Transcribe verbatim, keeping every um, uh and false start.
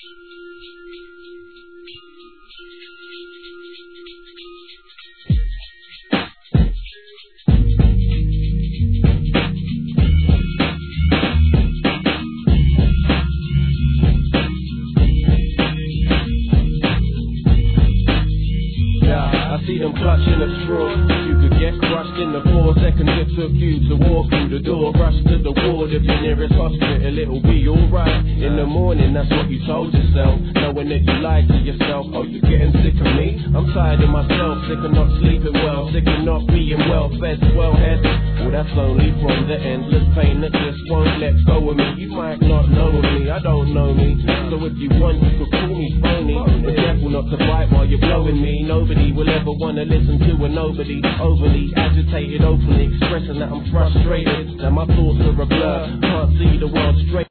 See them clutching at straws. You could get crushed in the four seconds it took you to walk through the door. Rush to the ward of your nearest hospital, it'll be alright. In the morning, that's what you told yourself, knowing that you lied to yourself. Oh, you getting sick of me? I'm tired of myself, sick of not sleeping well, sick of not being well fed, well head. Well, that's only from the endless pain that just won't let go of me. You might not know me, I don't know me. So if you want, you could call me phony. Be careful not to bite while you're blowing me. Nobody will ever wanna listen to a nobody. Overly agitated, openly expressing that I'm frustrated. Now my thoughts are a blur, can't see the world straight.